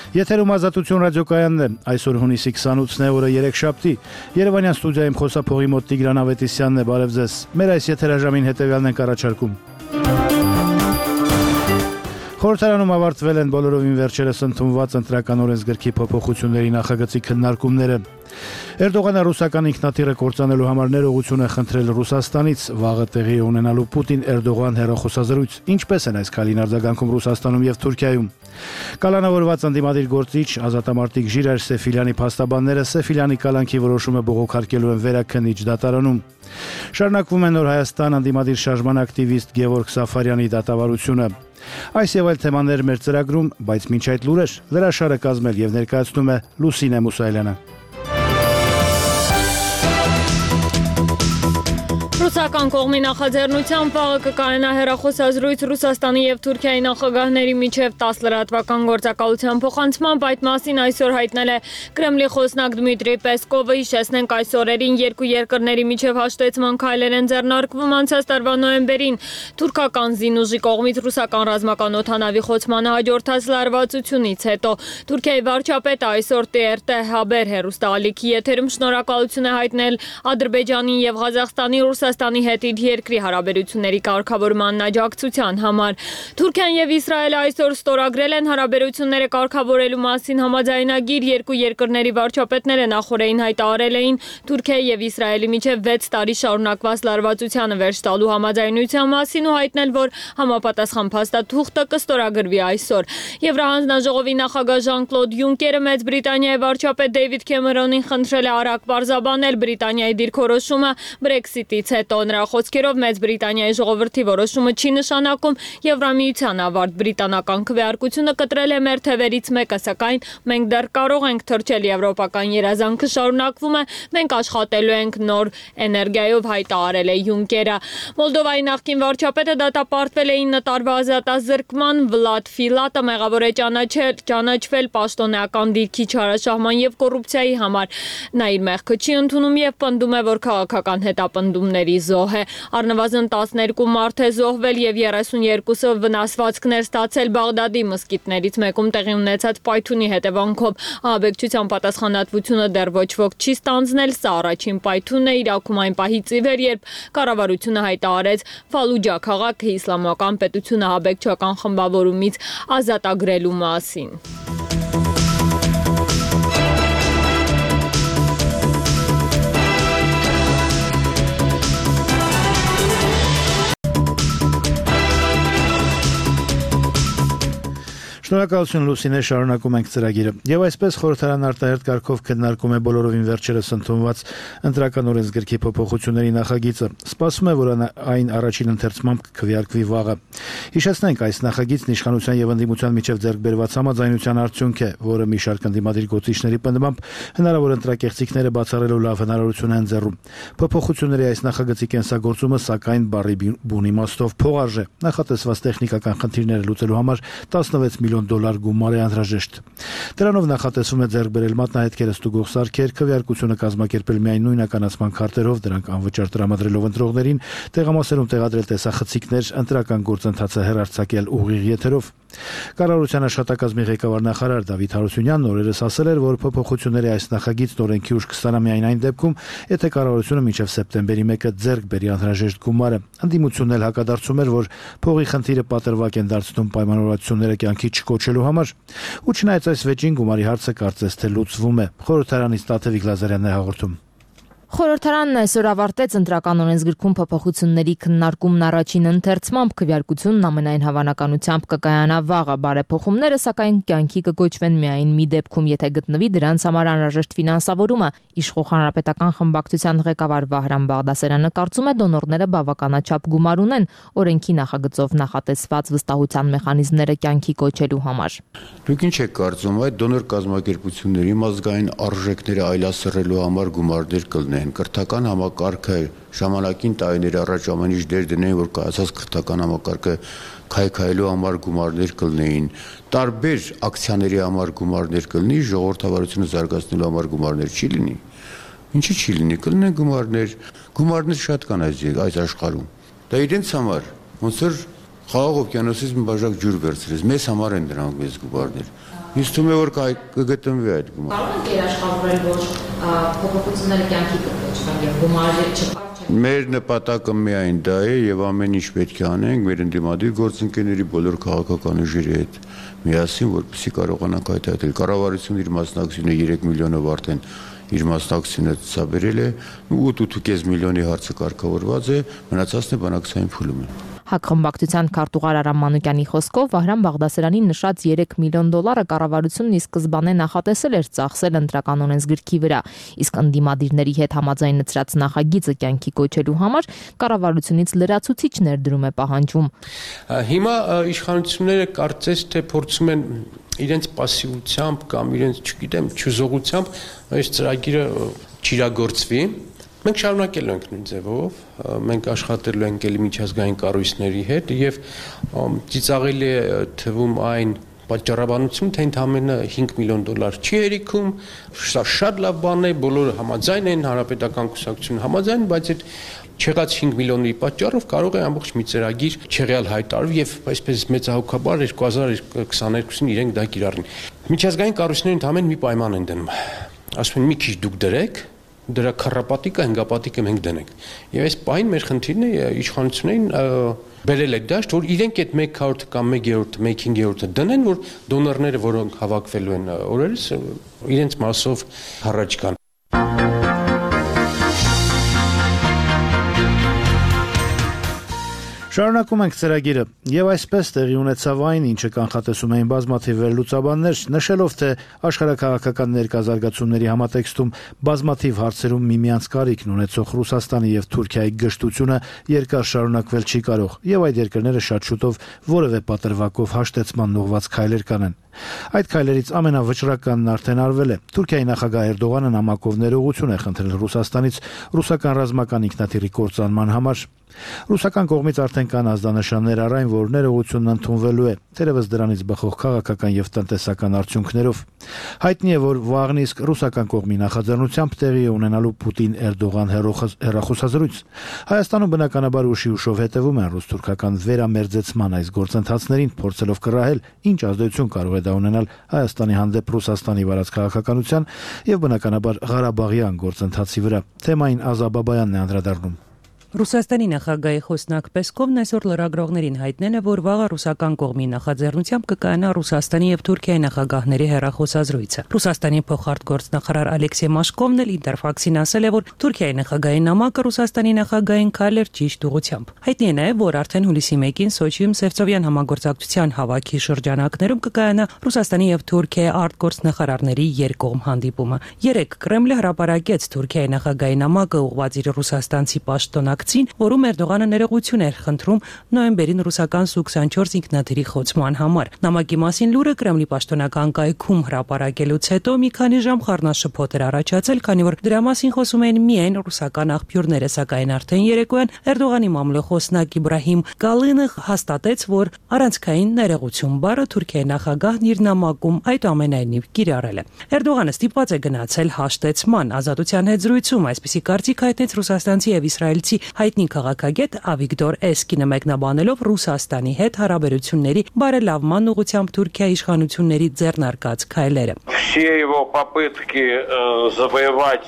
Եթերում Ազատություն ռադիոկայանն է, այսօր հունիսի 28-ն է, օրը երեքշաբթի, Երևանյան ստուդիայում խոսափողի մոտ Տիգրան Ավետիսյանն է, բարև ձեզ, մեր այս եթերաժամին հետևյալն ենք առաջարկում։ Խորհրդարանում ավարտվել են բոլորովին վերջերս ընդունված ընտրական օրենսգրքի փոփոխությունների նախագծի քննարկումները։ Էրդողանը ռուսական ինքնաթիռը կործանելու համար ներողություն է խնդրել Ռուսաստանից, վաղը տեղի է ունենալու Պուտին-Էրդողան հեռախոսազրույց, ինչպես են այս քայլին արձագանքում Ռուսաստանում եւ Թուրքիայում։ Կալանավորված ընդդիմադիր գործիչ ազատամարտիկ Ժիրայր Սեֆիլյանի փաստաբանները Սեֆիլյանի կալանքի որոշումը բողոքարկելու են Վերաքննիչ դատարանում։ Շարունակվում է Նոր Հայաստան ընդդիմադիր շարժման ակտիվիստ Գևորգ Սաֆարյանի դատավարությունը։ Այս եւ այլ թեմաներ մեր ծրագրում, բայց մինչ այդ լուրեր լրաշարը կազմել եւ ներկայացնում է Լուսինե Մուսայելյանը։ Ռուսական կողմի նախաձեռնությամբ վաղը կկայանա հեռախոսազրույց Ռուսաստանի եւ Թուրքիայի նախագահների միջև 10 լրատվական գործակալության փոխանցմամբ, այդ մասին այսօր հայտնել է Կրեմլի խոսնակ Դմիտրի Պեսկովը։ Հիշեցնենք, այս օրերին երկու երկրների միջև հաշտեցման քայլեր են ձեռնարկվում։ Անցած տարվա նոյեմբերին թուրքական զինուժի կողմից ռուսական ռազմական օդանավի խոցմանը հաջորդած լարվածությունից հետո Թուրքիայի վարչապետը այսօր TRT Haber հեռուստաալիքի եթերում շնորհակալություն է հայտնել Ադրբեջանին եւ Ղազախստանի Ռուսաստանի հետ իր երկրի հարաբերությունների կարգավորման աջակցության համար։ Թուրքիան եւ Իսրայելը այսօր ստորագրել են հարաբերությունները կարգավորելու մասին համաձայնագիր։ Երկու երկրների վարչապետները նախորդին հայտարարել էին Թուրքիայի եւ Իսրայելի միջև 6 տարի շարունակված լարվածությանը վերջ տալու համաձայնության մասին ու հայտնել, որ համապատասխան փաստաթուղթը կստորագրվի այսօր։ Եվրահանձնաժողովի նախագահ Ժան-Կլոդ Յունկերը Մեծ Բրիտանիայի վարչապետ Դեյվիդ Քեմերոնին խնդրել է արագ պարզաբանել Բրիտանիայի դիրքորոշումը Brexit-ից հետո։ Նրա խոսքերով Մեծ Բրիտանիայի ժողովրդի որոշումը չի նշանակում Եվրամիության ավարտ։ Բրիտանական քվեարկությունը կտրել է մեր թևերից մեկը, սակայն մենք դեռ կարող ենք թրջել եվրոպական երազանքը շարունակվում է, մենք աշխատելու ենք նոր էներգիայով, հայտարարել է Յունկերը։ Մոլդովայի նախկին վարչապետը դատապարտվել է 9 տարվա ազատազրկման, Վլադ Ֆիլատը մեղավոր է ճանաչվել պաշտոնեական դիրքի չարաշահման եւ կոռուպցիայի համար։ Նա իր մեղքը չի ընդունում եւ պնդում է, որ քաղաքական հետապնդումների զոհ է։ Առնվազն 12 մարդ է զոհվել եւ 32-ը վնասվածքներ ստացել Բաղդադի մզկիթներից մեկում տեղի ունեցած պայթյունի հետևանքով։ Ահաբեկչության պատասխանատվությունը դեռ ոչ ոք չի ստանձնել։ Սա առաջին պայթյունն է Իրաքում այն պահից ի վեր, երբ կառավարությունը հայտարարեց Ֆալուջա քաղաքը իսլամական պետությունը ահաբեկչական խմբավորումից ազատագրելու մասին։ Շնորհակալություն Լուսինե, շարունակում ենք ծրագիրը։ Եվ այսպես խորհրդարան արտահերթ կարգով քննարկում է բոլորովին վերջերս ընդունված ընտրական օրենսգրքի փոփոխությունների նախագիծը։ Սպասվում է, որ այն առաջին ընթերցմամբ կքվեարկվի վաղը։ Հիշեցնենք, այս նախագիծն իշխանության եւ ընդդիմության միջև ձեռք բերված համաձայնության արդյունք է, որը մի շարք ընդդիմադիր գործիչների պնդմամբ հնարավոր ընտրակեղծիքները բացառելու լավ հնարավորություն է ընձեռում։ Փոփոխությունների այս նախագծի կենսագործումը, սակայն, բառի բուն իմաստով փողարժ է։ Նախատեսված տեխնիկական խնդիրները լուծելու համար 16 միլիոն $1 գումար է անհրաժեշտ։ Դրանով նախատեսվում է ձեռք բերել մատնահետքերը ստուգող սարքեր, քվեարկությունը կազմակերպել միայն նույնականացման քարտերով, դրանք անվճար տրամադրելով ընտրողներին, տեղամասերում տեղադրել տեսախցիկներ, ընտրական գործընթացը հեռարձակել ուղիղ եթերով։ Կառավարության աշխատակազմի ղեկավար նախարար Դավիթ Հարությունյանն օրերս ասել էր, որ փոփոխությունների այս նախագիծն օրենքի ուժ կստանա միայն այն դեպքում, եթե կառավարությունը մինչև սեպտեմբերի 1-ը ձեռք բերի անհրաժեշտ գումարը։ Ընդդիմությունն էլ հակադարձում էր, որ փողի խնդիրը պատրվակ են դարձնում պայմանավորվածությունները կյանքի չկոչելու համար։ Ու չնայած այս վեճին գումարի հարցը կարծես թե լուծվում է։ Խորհրդարանից Տաթևիկ Լազարյանն է հաղորդում։ Խորհրդարանն այսօր ավարտեց ընտրական օրենսգրքում փոփոխությունների քննարկումն առաջին ընթերցմամբ, քվեարկությունն ամենայն հավանականությամբ կկայանա վաղը։ Բարեփոխումները, սակայն, կյանքի կգոչվեն միայն մի դեպքում, եթե գտնվի դրանց համար անհրաժեշտ ֆինանսավորումը։ Իշխող հանրապետական խմբակցության ղեկավար Վահրամ Բաղդասարյանը կարծում է, դոնորները բավականաչափ գումար ունեն օրենքի նախագծով նախատեսված վստահության մեխանիզմները կյանքի կոչելու համար։ Դուք ինչ եք կարծում, այդ դոնոր կազմակերպությունների ազգային արժեքները այլասերելու համար գումարներ կլինեն։ Կրթական համակարգը ժամանակին տարիներ առաջ ամեն ինչ դեր դնեն, որ կայացած կրթական համակարգը քայքայելու համար գումարներ կլինեին, տարբեր ակցիաների համար գումարներ կլինի, ժողովրդավարությունը զարգացնելու համար գումարներ չի լինի։ Ինչի՞ չի լինի, կլինեն գումարներ շատ կան այս աշխարհում։ Դա իրենց համար, ոնց որ Խաղաղ օվկիանոսից մի բաժակ ջուր վերցրեց, մեզ համար են դրանք մեծ գումարներ։ Ինձ թվում է որ կգտնվի այդ գումարը։ Կարող եք երաշխավորել, որ փոփոխությունները կյանքի կկոչվեն եւ գումարը չկա։ Մեր նպատակը միայն դա է եւ ամեն ինչ պետք է անենք մեր ընդդիմադիր գործընկերների բոլոր քաղաքական ուժերի հետ միասին, որպեսզի կարողանանք հայտարարել։ Կառավարությունը իր մասնակցությունը 3 միլիոնով արդեն իր մասնակցությունը ցուցաբերել է, 8.5 միլիոնի հարցը կարգավորված է, մնացածն է բանակցային փուլում է։ Հակխմբակցության քարտուղար Արամ Մանուկյանի խոսքով Վահրամ Բաղդասարյանի նշած $3 միլիոն կառավարությունն ի սկզբանե նախատեսել էր ծախսել ընտրական օրենսգրքի վրա, իսկ ընդդիմադիրների հետ համաձայնեցրած նախագիծը կյանքի կոչելու համար կառավարությունից լրացուցիչ ներդրում է պահանջում։ Հիմա իշխանությունները կարծես թե փորձում են իրենց пассивությամբ կամ իրենց, չգիտեմ, չուզողությամբ այս ծրագիրը չիրագործվի։ Մենք շարունակելու ենք նույն ձևով, մենք աշխատելու ենք ելի միջազգային կառույցների հետ եւ ծիծաղելի է թվում այն պատճառաբանություն, թե ընդամենը $5 միլիոն չի հերիքում, սա շատ լավ բան է, բոլորը համաձայն են, հանրապետական կուսակցությունը համաձայն, բայց այդ չեղած 5 միլիոնի պատճառով կարող է ամբողջ մի ծրագիր չեղյալ հայտարարվի եւ այսպես մեծահոգաբար 2022-ին իրենք դա կիրառեն։ Միջազգային կառույցները ընդամենը մի պայման են դնում։ Ասում են մի քիչ դուք դրեք, դրա քառապատիկը, հնգապատիկը մենք դնենք։ Եվ այս պահին մեր խնդիրն է իշխանություններին բերել այդ դաշտ, որ իրենք այդ 1/4 կամ 1/3, 1/5 դնեն, որ դոնորները, որոնք հավաքվելու են օրերս, իրենց մասով առաջ գան։ Շարունակում ենք ծրագիրը եւ այսպես տեղի ունեցավ այն, ինչը կանխատեսում էին բազմաթիվ վերլուծաբաններ, նշելով, թե աշխարհաքաղաքական ներկայազարգացումների համատեքստում բազմաթիվ հարցերում միմյանց կարիքն ունեցող Ռուսաստանի եւ Թուրքիայի գժտությունը երկար շարունակվել չի կարող եւ այդ երկրները շատ շուտով որևէ պատրվակով հաշտեցման ուղղված քայլեր կանեն։ Այդ քայլերից ամենավճռականն արդեն արվել է։ Թուրքիայի նախագահ Էրդողանը նամակով ներողություն է խնդրել Ռուսաստանից ռուսական ռազմական ինքնաթիռի կործանման համար։ Ռուսական կողմից արդեն կան ազդանշաններ առ այն, որ ներողությունն ընդունվելու է, թերևս դրանից բխող քաղաքական եւ տնտեսական արդյունքներով։ Հայտնի է, որ վաղն իսկ ռուսական կողմի նախաձեռնությամբ տեղի է ունենալու Պուտին-Էրդողան հեռախոսազրույց։ Հայաստանում բնականաբար ուշի ուշով հետևում են ռուս-թուրքական վերամերձեցման այս գործընթացներին, փորձելով կռահել, ինչ ազդեցություն կարող է դա ունենալ Հայաստանի հանդեպ Ռուսաստանի վարած քաղաքականության եւ բնականաբար Ղարաբաղյան գործընթացի վրա։ Թեմային Ազա Բաբայանն է անդրադառնում։ Ռուսաստանի նախագահի խոսնակ Պեսկովն այսօր լրագրողներին հայտնել է, որ վաղը ռուսական կողմի նախաձեռնությամբ կկայանա Ռուսաստանի եւ Թուրքիայի նախագահների հեռախոսազրույցը։ Ռուսաստանի փոխարտգործնախարար Ալեքսեյ Մաշկովն էլ Ինտերֆաքսին ասել է, որ Թուրքիայի նախագահի նամակը Ռուսաստանի նախագահին քայլ էր ճիշտ ուղղությամբ։ Հայտնի է նաեւ, որ արդեն հուլիսի 1-ին Սոչիում Սևծովյան համագործակցության հավաքի շրջանակներում կկայանա Ռուսաստանի եւ Թուրքիայի արտգործնախարարների երկկողմ հանդիպումը։ Երեկ Կրեմլը հրապարակեց Թուրքիայի նախագահի նամակը ուղղված իր ռուսաստանցի պաշտոնյա որում Էրդողանը ներողություն էր խնդրում նոյեմբերին ռուսական Su-24 ինքնաթիռի խոցման համար։ Նամակի մասին լուրը Կրեմլի պաշտոնական կայքում հրապարակելուց հետո մի քանի ժամ խառնաշփոթ էր առաջացել, քանի որ դրա մասին խոսում էին միայն ռուսական աղբյուրները, սակայն արդեն երեկոյան Էրդողանի մամլոխոսնակ Իբրահիմ Կալինը հաստատեց, որ առանցքային ներողություն բառը Թուրքիայի նախագահն իր նամակում այդուամենայնիվ կիրառել է։ Էրդողանը ստիպված է գնացել հաշտեցման ազատության հետ զրույցում, այսպիսի կարծիք հայտնեց ռուսաստանցի եւ իսրայելցի հայտնի քաղաքագետ Ավիգդոր Էսկինը մեկնաբանելով Ռուսաստանի հետ հարաբերությունների բարելավման ուղղությամբ Թուրքիայի իշխանությունների ձեռնարկած քայլերը։ Все его попытки завоевать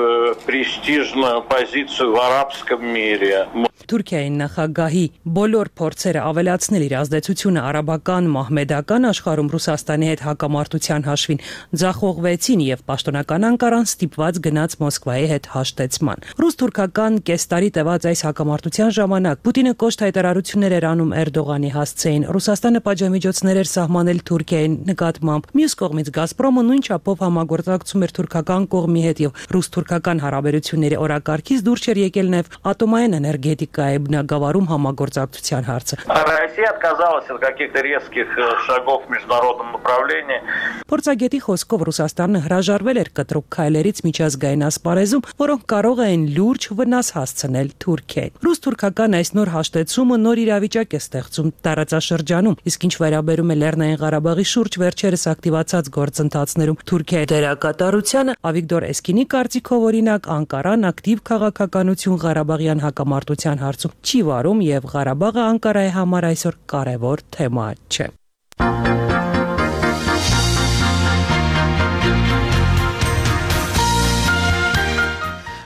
престижную позицию в арабском мире. Թուրքիայի նախագահի բոլոր փորձերը ավելացնել իր ազդեցությունը արաբական մահմեդական աշխարհում Ռուսաստանի հետ հակամարտության հաշվին ձախողվեցին եւ պաշտոնական Անկարան ստիպված գնաց Մոսկվայի հետ հաշտեցման։ Ռուս-թուրքական կեստարի տևած այս հակամարտության ժամանակ Պուտինը կոշտ հայտարարություններ էր անում Էրդողանի հասցեին։ Ռուսաստանը պատժամիջոցներ էր սահմանել Թուրքիայի նկատմամբ։ Մյուս կողմից Գազպրոմը նույն չափով համագործակցում էր թուրքական կողմի հետ եւ ռուս-թուրքական հարաբերությունների օրակարգից դուրս էր եկել նաեւ ատոմային էներգետիկայի բնագավառում համագործակցության հարցը։ Россия отказалась от каких-то резких шагов в международном направлении. Փորձագետի խոսքով Ռուսաստանը հրաժարվել էր կտրուկ քայլերից միջազգային ասպարեզում, որոնք կարող էին լուրջ վնաս հասցնել Թուրքիային։ Ռուս-թուրքական այս նոր հաշտեցումը նոր իրավիճակ է ստեղծում տարածաշրջանում, իսկ ինչ վերաբերում է Լեռնային Ղարաբաղի շուրջ վերջերս ակտիվացած գործընթացներում Թուրքիայի դերակատարությանը, Ավիգդոր Էսկինի կարծիքով օրինակ Անկարան ակտիվ քաղաքականություն Ղարաբաղյան հակամարտության հարցում չի վարում եւ Ղարաբաղը Անկարայի համար այսօր կարևոր թեմա չէ։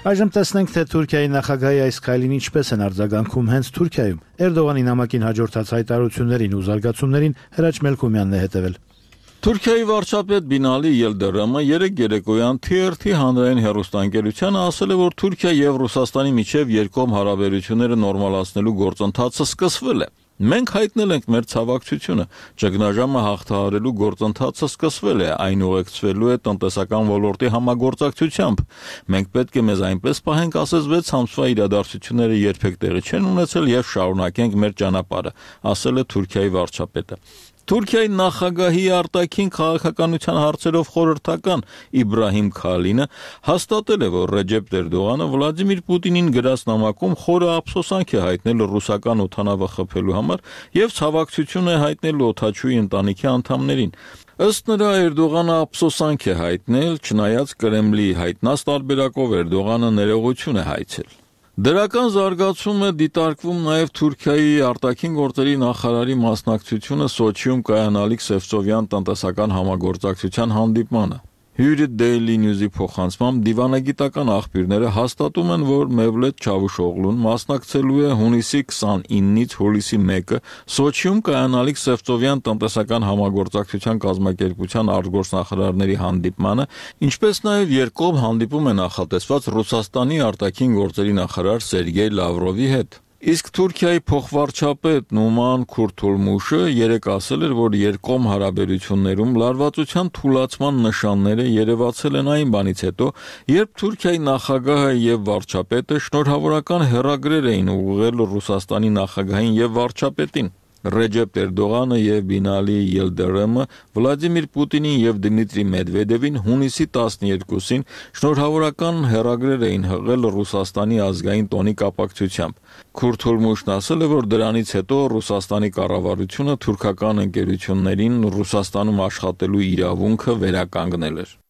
Այժմ տեսնենք, թե Թուրքիայի նախագահի այս քայլին ինչպես են արձագանքում հենց Թուրքիայում։ Էրդողանի նամակին հաջորդած հայտարարություններին ու զարգացումներին Հրաչ Մելքումյանն է հետևել։ Թուրքիայի վարչապետ Բինալի Ելդերեմը երեկ երեկոյան TRT հանրային հեռուստաընկերությանը ասել է, որ Թուրքիա եւ Ռուսաստանի միջև երկկողմ հարաբերությունները նորմալացնելու գործընթացը սկսվել է։ Մենք հայտնել ենք մեր ցավակցությունը, ճգնաժամը հաղթահարելու գործընթացը սկսվել է, այն ուղեկցվելու է տնտեսական ոլորտի համագործակցությամբ։ Մենք պետք է մեզ այնպես պահենք, ասես 6 ամսվա իրադարձությունները երբեք տեղի չեն ունեցել եւ շարունակենք մեր ճանապարհը, ասել է Թուրքիայի վարչապետը։ Թուրքիայի նախագահի արտաքին քաղաքականության հարցերով խորհրդական Իբրահիմ Քալինը հաստատել է, որ Ռեջեփ Էրդողանը Վլադիմիր Պուտինին գրած նամակում խորը ափսոսանք է հայտնել ռուսական օդանավը խփելու համար եւ ցավակցություն է հայտնել օդաչուի ընտանիքի անդամներին։ Ըստ նրա Էրդողանը ափսոսանք է հայտնել, չնայած Կրեմլի հայտնած տարբերակով Էրդողանը ներողություն է հայցել։ Դրական զարգացում է դիտարկվում նաև Թուրքիայի արտաքին գործերի նախարարի մասնակցությունը Սոչիում կայանալիք Սևծովյան տնտեսական համագործակցության հանդիպմանը։ Հյուրի Daily News-ի փոխանցմամբ դիվանագիտական աղբյուրները հաստատում են, որ Մևլեթ Չավուշօղլուն մասնակցելու է հունիսի 29-ից հուլիսի 1-ը Սոչիում կայանալիք Սևծովյան տնտեսական համագործակցության կազմակերպության արտգործնախարարների հանդիպմանը, ինչպես նաև երկկողմ հանդիպում է նախատեսված Ռուսաստանի արտաքին գործերի նախարար Սերգեյ Լավրովի հետ։ Իսկ Թուրքիայի փոխվարչապետ Նուման Քուրթուլմուշը երեկ ասել էր, որ երկկողմ հարաբերություններում լարվածության թուլացման նշանները երևացել են այն բանից հետո, երբ Թուրքիայի նախագահը եւ վարչապետը շնորհավորական հեռագրեր էին ուղղել Ռուսաստանի նախագահին եւ վարչապետին։ Ռեջեփ Էրդողանը եւ Բինալի Ելդերեմը Վլադիմիր Պուտինին եւ Դմիտրի Մեդվեդևին հունիսի 12-ին շնորհավորական հեռագրեր էին հղել Ռուսաստանի ազգային տոնի կապակցությամբ։ Քուրթուլմուշն ասել է, որ դրանից հետո Ռուսաստանի կառավարությունը թուրքական ընկերություններին Ռուսաստանում աշխատելու իրավունքը վերականգնել էր։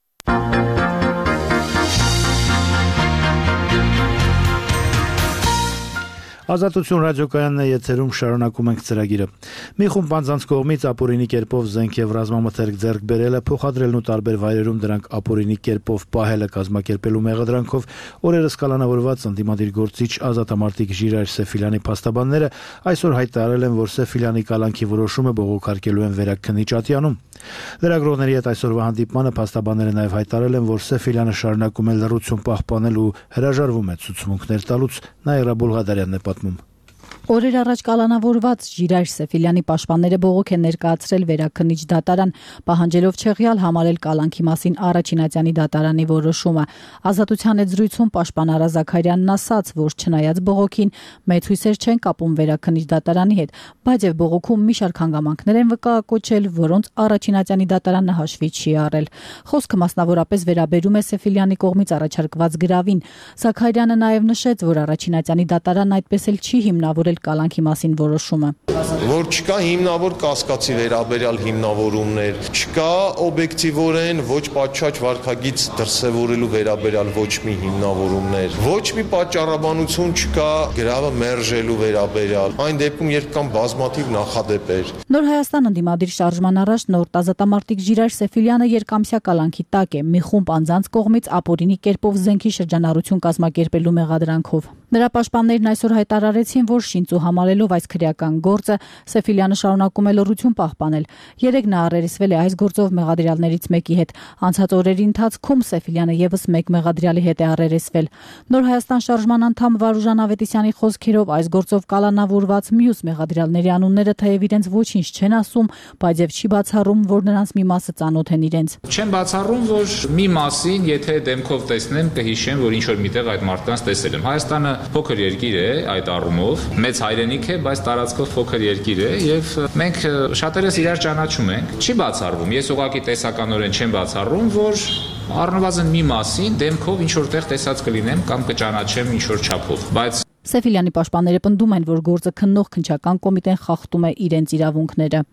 Ազատություն ռադիոկայանն է եթերում, շարունակում ենք ծրագիրը։ Մի խումբ անձանց կողմից ապօրինի կերպով զենք եւ ռազմամթերք ձեռք բերելը, փոխադրելն ու տարբեր վայրերում դրանք ապօրինի կերպով պահելը կազմակերպելու մեղադրանքով օրերս կալանավորված ընդդիմադիր գործիչ ազատամարտիկ Ժիրայր Սեֆիլյանի փաստաբանները այսօր հայտարարել են, որ Սեֆիլյանի կալանքի որոշումը բողոքարկելու են Վերաքննիչ ատյանում։ Լրագրողների հետ այսօրվա հանդիպմանը փաստաբանները նաև հայտարարել են, որ Սեֆիլյանը շարունակում է լռություն պահպանել ու հրաժարվում է ցուցմունքներ տալուց։ Նաիրա Բուլղադարյանն է պատմում։ Օրեր առաջ կալանավորված Ժիրայր Սեֆիլյանի պաշտպանները բողոք են ներկայացրել Վերաքննիչ դատարան, պահանջելով չեղյալ համարել կալանքի մասին Առաջինատյանի դատարանի որոշումը։ Ազատության հետ զրույցում պաշտպան Արա Զաքարյանն ասաց, որ չնայած բողոքին մեծ հույսեր չեն կապում Վերաքննիչ դատարանի հետ, բայց եւ բողոքում մի շարք հանգամանքներ են վկայակոչել, որոնց Առաջինատյանի դատարանը հաշվի չի առել։ Խոսքը մասնավորապես վերաբերում է Սեֆիլյանի կողմից առաջարկված գրավին։ Զաքարյանը նաեւ նշեց, որ Առաջինատյանի դատարանն այդպես էլ չի հիմնավորել կալանքի մասին որոշումը։ Որ չկա հիմնավոր կասկածի վերաբերյալ հիմնավորումներ, չկա օբյեկտիվորեն ոչ պատշաճ վարքագիծ դրսևորելու վերաբերյալ ոչ մի հիմնավորումներ, ոչ մի պատճառաբանություն չկա գրավը մերժելու վերաբերյալ, այն դեպքում երբ կան բազմաթիվ նախադեպեր։ Նոր Հայաստան ընդդիմադիր շարժման առաջ նոր ազատամարտիկ Ժիրայր Սեֆիլյանը երկամսյա կալանքի տակ է մի խումբ անձանց կողմից ապօրինի կերպով զենքի շրջանառություն կազմակերպելու մեղադրանքով։ Նրա պաշտպաններն այսօր հայտարարեցին, որ շինծու համարելով այս քրեական գործը Սեֆիլյանը շարունակում է լռություն պահպանել։ Երեկ նա առերեսվել է այս գործով մեղադրյալներից մեկի հետ։ Անցած օրերի ընթացքում Սեֆիլյանը եւս մեկ մեղադրյալի հետ է առերեսվել։ Նոր Հայաստան շարժման անդամ Վարուժան Ավետիսյանի խոսքերով այս գործով կալանավորված մյուս մեղադրյալների անունները թեև իրենց ոչինչ չեն ասում, բայց եւ չի բացառում, որ նրանց մի մասը ծանոթ են իրենց։ Չեմ բացառում, որ մի մասին, եթե դեմքով տեսնեմ, կհիշեմ, որ ինչ որ միտեղ այդ մարդկանց տեսել եմ։ Հայաստանը փոքր երկիր է այդ առումով, մեծ հայրենիք է, բայց տարածքով փոքր երկիր է եւ մենք շատերս իրար ճանաչում ենք։ Չի բացառվում։ Ես ուղղակի տեսականորեն չեմ բացառում, որ առնվազն մի մասին դեմքով ինչ որտեղ տեսած կլինեմ կամ կճանաչեմ ինչ որ չափով, բայց Սեֆիլյանի պաշտպանները պնդում են, որ գործը քննող քննչական կոմիտեն խախտում է իրենց իրավունքները։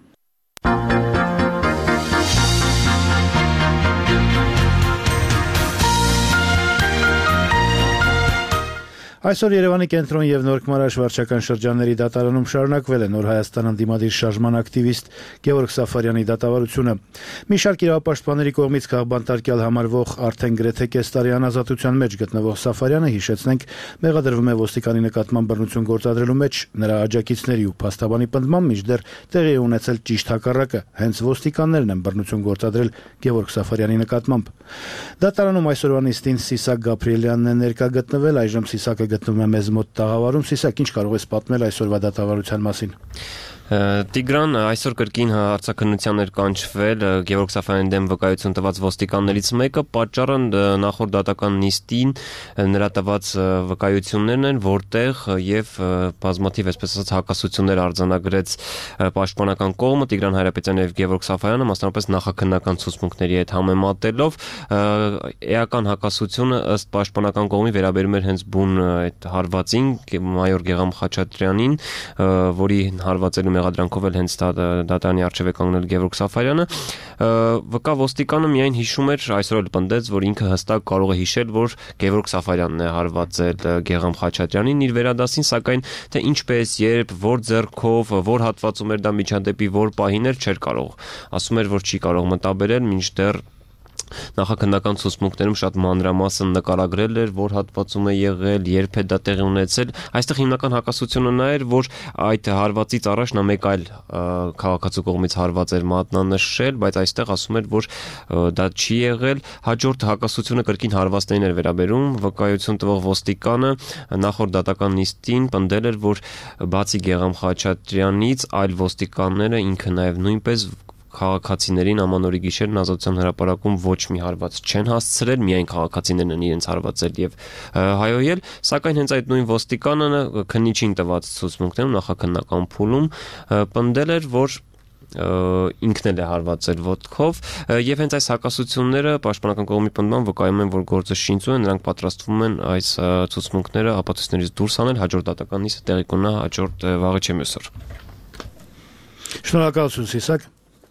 Այսօր Երևանի կենտրոն եւ Նոր Քմարաշ վարչական շրջանների դատարանում շարունակվել է Նոր Հայաստան ընդդիմադիր շարժման ակտիվիստ Գևորգ Սաֆարյանի դատավարությունը։ Մի շարք իրավապաշտպանների կողմից քաղբանտարկյալ համարվող արդեն գրեթե կես տարի անազատության մեջ գտնվող Սաֆարյանը, հիշեցնենք, մեղադրվում է ոստիկանի նկատմամբ բռնություն գործադրելու մեջ, նրա աջակիցների ու փաստաբանի պնդմամբ մինչդեռ տեղի է ունեցել ճիշտ հակառակը, հենց ոստիկաններն են բռնություն գործադրել Գևորգ Սաֆարյանի նկատմամբ։ Դատարանում այսօրվա նիստին Սիսակ Գաբրիելյանն է ներկա գտնվել, այժմ Սիսակը գտնվում է մեզ մոտ տաղավարում։ Սիսակ, ինչ կարող ես պատմել այսօրվա դատավարության մասին։ Տիգրան, այսօր կրկին հարցաքննության էր կանչվել Գևորգ Սաֆարյանի դեմ վկայություն տված ոստիկաններից մեկը, պատճառը նախորդ դատական նիստին նրա տված վկայություններն են, որտեղ եւ բազմաթիվ, այսպես ասած, հակասություններ արձանագրեց պաշտպանական կողմը, Տիգրան Հայրապետյանը եւ Գևորգ Սաֆարյանը, մասնավորապես նախաքննական ցուցմունքների հետ համեմատելով, էական հակասությունը ըստ պաշտպանական կողմի վերաբերում էր հենց բուն այդ հարվածին, մայոր Գեգամ Խաչատրյանին, որի հարվածելու մեղադրանքով էլ հենց դատարանի առջև է կանգնել Գևորգ Սաֆարյանը, վկա ոստիկանը միայն հիշում էր, այսօր էլ պնդեց, որ ինքը հստակ կարող է հիշել, որ Գևորգ Սաֆարյանն է հարվածել Գեգամ Խաչատրյանին իր վերադասին, սակայն թե ինչպես, երբ, որ ձեռքով, որ հատվածում էր դա միջադեպի որ պահին էր, չէր կարող։ Ասում էր, որ չի կարող մտաբերել, մինչդեռ նախաքննական ցուցմունքներում շատ մանրամասն նկարագրել էր, որ հատվածում է եղել, երբ է դա տեղի ունեցել։ Այստեղ հիմնական հակասությունը նա էր, որ այդ հարվածից առաջ նա մեկ այլ քաղաքացու կողմից հարված էր մատնանշել, բայց այստեղ ասում էր, որ դա չի եղել։ Հաջորդ հակասությունը կրկին հարվածներին էր վերաբերում, վկայություն տվող ոստիկանը նախորդ դատական նիստին պնդել էր, որ բացի Գեգամ Խաչատրյանից այլ ոստիկանները ինքը նաև նույնպես քաղաքացիներին ամանորի գիշերն Ազատության հրապարակում ոչ մի հարված չեն հասցրել, միայն քաղաքացիներն են իրենց հարվածել եւ հայոյել, սակայն հենց այդ նույն ոստիկանը քննիչին տված ցուցմունքներում նախաքննական փուլում պնդել էր, որ ինքն էլ է հարվածել ոտքով եւ հենց այս հակասությունները պաշտպանական կողմի պնդման վկայում են, որ գործը շինծու է, նրանք պատրաստվում են այս ցուցմունքները ապացույցներից դուրս հանել, հաջորդ դատական նիստը տեղի կունենա հաջորդ վաղը չէ մյուսօր։ Շնորհակալություն, Սիսակ։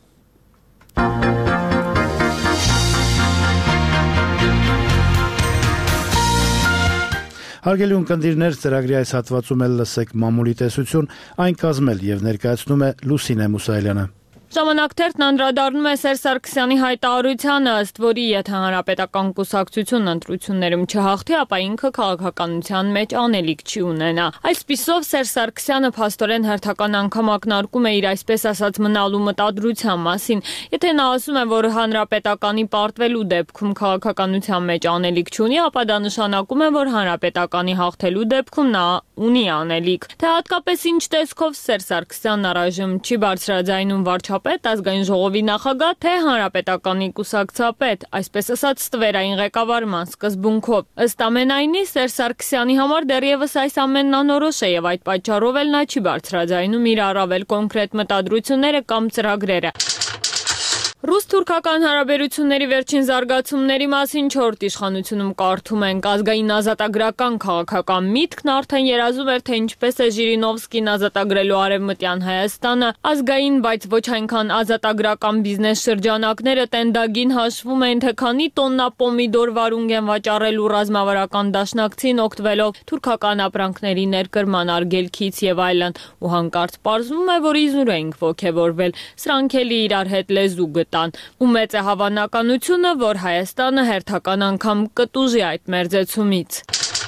Հարգելի ունկնդիրներ, ծրագրի այս հատվածում էլ լսեք մամուլի տեսություն, այն կազմել եւ ներկայացնում է Լուսինե Մուսայելյանը։ Ժամանակ թերթն անդրադառնում է Սերժ Սարգսյանի հայտարարությանը, ըստ որի եթե հանրապետական կուսակցությունն ընտրություններում չհաղթի, ապա ինքը քաղաքականության մեջ անելիք չի ունենա։ Այսպիսով Սերժ Սարգսյանը փաստորեն հերթական անգամ ակնարկում է իր այսպես ասած մնալու մտադրության մասին։ Եթե նա ասում է, որ հանրապետականի պարտվելու դեպքում քաղաքականության մեջ անելիք չունի, ապա դա նշանակում է, որ հանրապետականի հաղթելու դեպքում նա ունի անելիք։ Թե հատկապես ինչ տեսքով Սերժ Սարգսյանն առայժմ չի բարձրաձայնում վարչապետ, ազգային ժողովի նախագահ, թե հանրապետականի կուսակցապետ, այսպես ասած ստվերային ղեկավարման սկզբունքով։ Ըստ ամենայնի Սերժ Սարգսյանի համար դեռևս այս ամենն անորոշ է եւ այդ պատճառով էլ նա չի բարձրաձայնում իր առավել կոնկրետ մտադրությունները կամ ծրագրերը։ Ռուս-թուրքական հարաբերությունների վերջին զարգացումների մասին 4 իշխանությունում կարդում ենք, ազգային ազատագրական քաղաքական միտքն արդեն երազում էր, թե ինչպես է Ժիրինովսկին ազատագրելու արևմտյան Հայաստանը, ազգային, բայց ոչ այնքան ազատագրական բիզնես շրջանակները տենդագին հաշվում են, թե քանի տոննա պոմիդոր վարունգ են վաճառելու ռազմավարական դաշնակցին օգտվելով թուրքական ապրանքների ներկրման արգելքից եւ այլն, ու հանկարծ պարզվում է, որ իզուր ենք ոգևորվել, սրանք էլի իրար հետ լեզու ու մեծ է հավանականությունը, որ Հայաստանը հերթական անգամ կտուժի այդ մերձեցումից։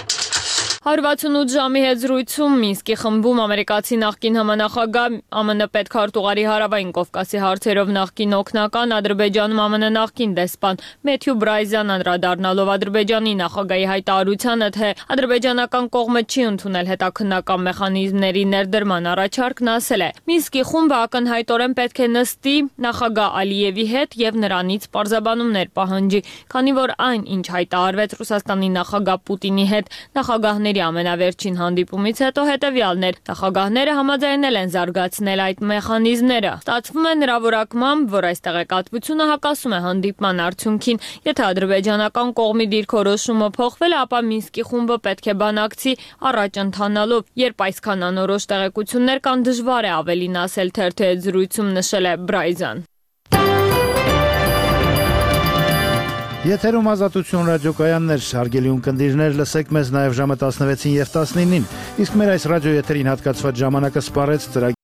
168 ժամի հետ զրույցում Մինսկի խմբում ամերիկացի նախկին համանախագահ, ԱՄՆ պետքարտուղարի Հարավային Կովկասի հարցերով նախկին օգնական, Ադրբեջանում ԱՄՆ նախկին դեսպան Մեթյու Բրայզյան անդրադառնալով Ադրբեջանի նախագահի հայտարարությանը, թե ադրբեջանական կողմը չի ընդունել հետաքննական մեխանիզմների ներդրման առաջարկն, ասել է. Մինսկի խումբը ակնհայտորեն պետք է նստի նախագահ Ալիևի հետ եւ նրանից պարզաբանումներ պահանջի, քանի որ այն, ինչ հայտարարվեց Ռուսաստանի նախագահ Պուտինի հետ, նախագահների ամենավերջին հանդիպումից հետո հետևյալն էր. նախագահները համաձայնել են զարգացնել այդ մեխանիզմները։ Ստացվում է նրա որակմամբ, որ այս տեղեկատվությունը հակասում է հանդիպման արդյունքին։ Եթե ադրբեջանական կողմի դիրքորոշումը փոխվել է, ապա Մինսկի խումբը պետք է բանակցի առաջ ընթանալով։ Երբ այսքան անորոշ տեղեկություններ կան, դժվար է ավելին ասել, թերթի հետ զրույցում նշել է Բրայզան։ Եթերում Ազատություն ռադիոկայաններ, հարգելի ունկնդիրներ, լսեք մեզ նաև ժամը 16-ին եւ 19-ին, իսկ մեր այս ռադիոեթերին հատկացված ժամանակը սպառեց